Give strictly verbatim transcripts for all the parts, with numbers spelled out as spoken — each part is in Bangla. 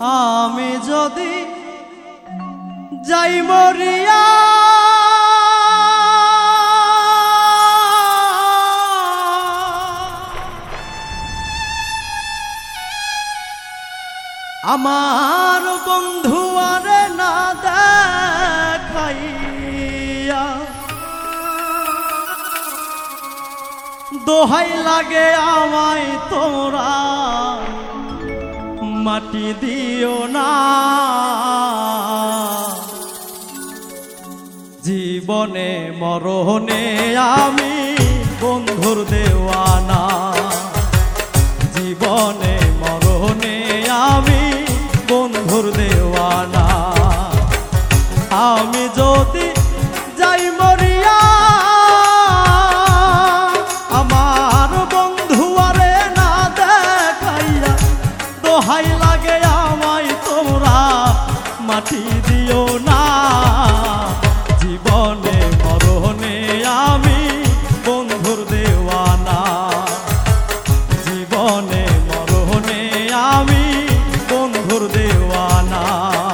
আমি যদি যাই মরিয়া আমার বন্ধু আরে না দেখাইয়া দোহাই লাগে আমায় তোরা মাটি দিও না জীবনে মরণে আমি বন্ধুর দেওয়ানা জীবনে মরণে আমি বন্ধুর দেওয়ানা আমি যদি যাই মরিয়া আমার বন্ধু আরে না দেখাইয়া দোহাই লাগে আমায় তোমরা মাটি দিও না জীবনে মরণে আমি বন্ধুর দেওয়ানা জীবনে মরণে আমি বন্ধুর দেওয়ানা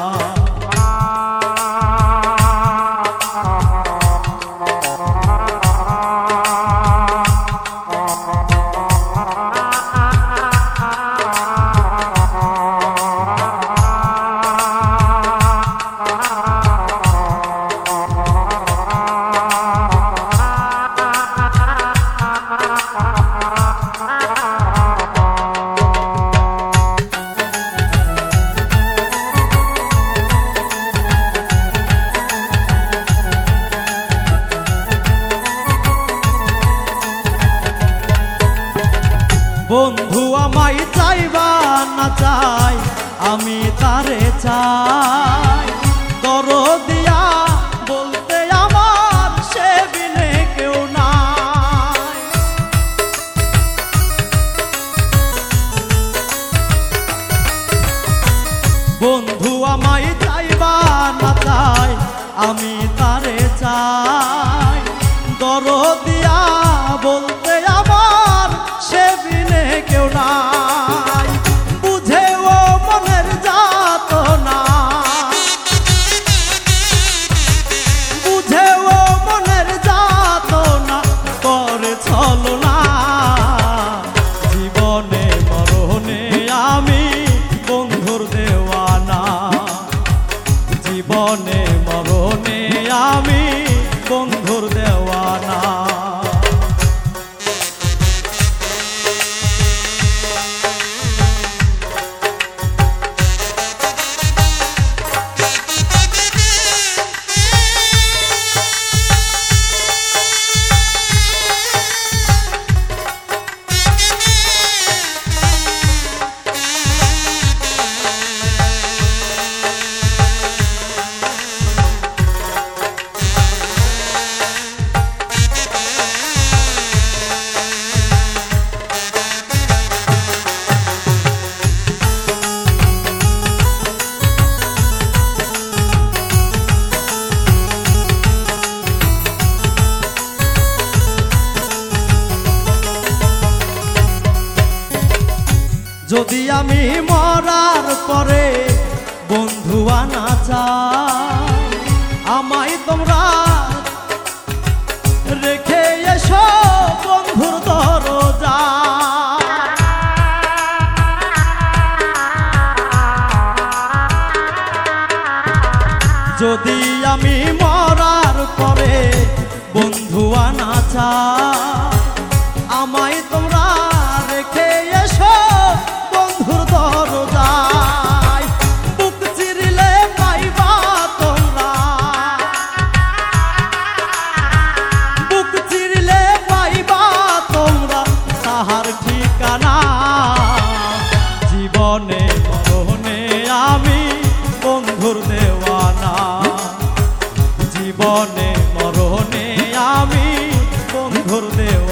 বন্ধু আমায় চাইবা না চাই আমি তারে চাই দরদিয়া বলতে আমার সে বিনে কেউ নাই বন্ধু আমায় চাইবা না চাই আমি তারে চাই দরদিয়া বলতে আমার সে বিনে কেউ নাই বুঝে ও মনের যাতনা বুঝে ও মনের যাতনা করে ছলনা জীবনে মরণে আমি বন্ধুর দেওয়ানা জীবনে মরণে আমি বন্ধুর দেওয়ানা যদি আমি মরার পরে বন্ধু আনা চাই আমায় তোমরা রেখে এসো বন্ধুর দরজা যদি আমি মরার পরে বন্ধু আনা চাই আমায় তোমরা রেখে এসো বন্ধুর দরজায় বুক চিরিলে পাইবা তোমরা বুক চিরিলে পাইবা তোমরা তাহার ঠিকানা জীবনে মরণে আমি বন্ধুর দেওয়ানা জীবনে মরণে আমি বন্ধুর দেওয়ানা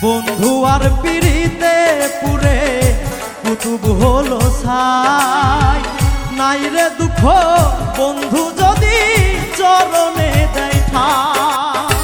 বন্ধু আর পিড়িতে পুরে কুতুব হলো ছাই, নাই রে দুঃখ বন্ধু যদি চরণে দেয় ঠাই।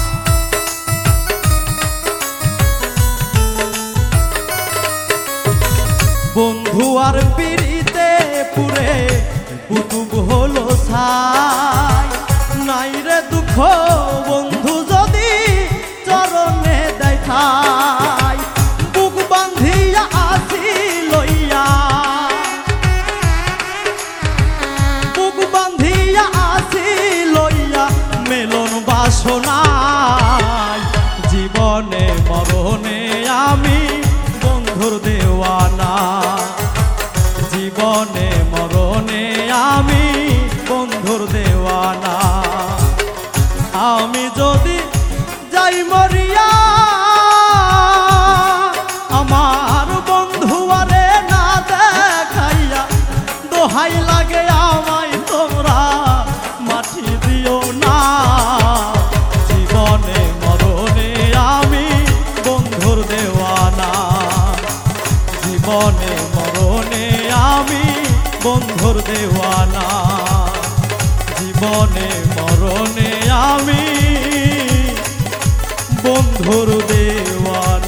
বন্ধু আর পিড়িতে পুরে কুতুব হলো ছাই, নাই রে দুঃখ বন্ধু যদি চরণে দেয় ঠাই। বুক বান্ধিয়া আসি লইয়া, বুক বান্ধিয়া আসি লইয়া মেলন বাসনায়, জীবনে মরণে আমি বন্ধুর দেওয়ানা, জীবনে মরণে আমি বন্ধুর দেওয়ানা। আমি যদি যাই মরিয়া আমার বন্ধু আরে না দেখাইয়া, দোহাই লাগে আমায় তোমরা মাটি দিও না, জীবনে মরণে আমি বন্ধুর দেওয়ানা, জীবনে মরণে আমি বন্ধুর দেওয়ানা, জীবনে মরণে আমি বন্ধুর দেওয়ানা।